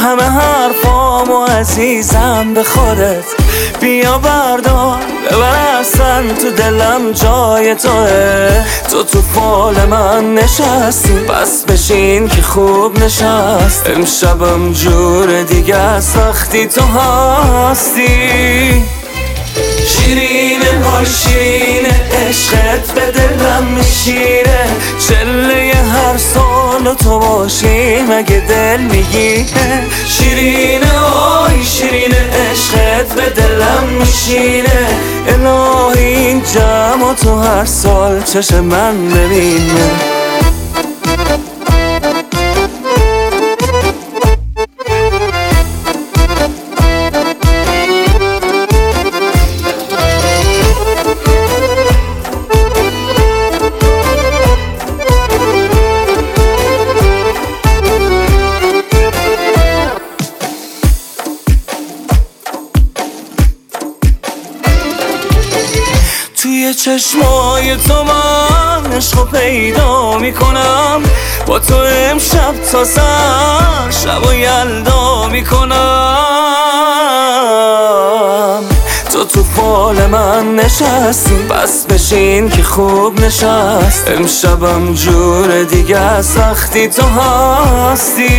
همه حرفامو عزیزم به خودت بیا بردار ببر، اصلا تو دلم جای توه. تو فال من نشستی، پس بشین که خوب نشست. امشبم جور دیگه از وقتی تو هستی. شیرینه های شیرینه عشقت به دلم میشینه، چله هر سال تو باشی مگه دل میگیره. شیرینه های شیرینه عشقت به دلم میشینه، الهی این جمع تو هر سال چشم من ببینه. توی چشمای تو من عشقو پیدا میکنم، با تو امشب تا سر شب و یلدا میکنم. تو فال من نشستی، پس بشین که خوب نشست. امشبم جور دیگه از وقتی تو هستی.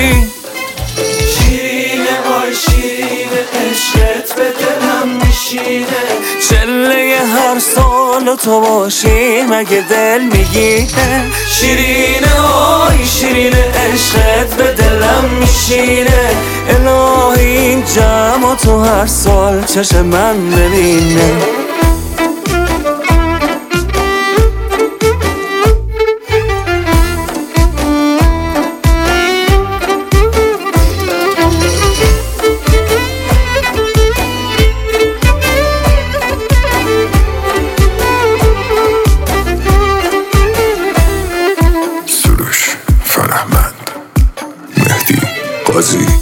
شیرینه های شیرینه عشقت به دلم میشینه، چله هر سال تو باشی مگه دل میگیره. شیرینه های شیرینه عشقت به دلم میشینه، الهی این جمع تو هر سال چشم من ببینه. فرهمند مهدی قاضی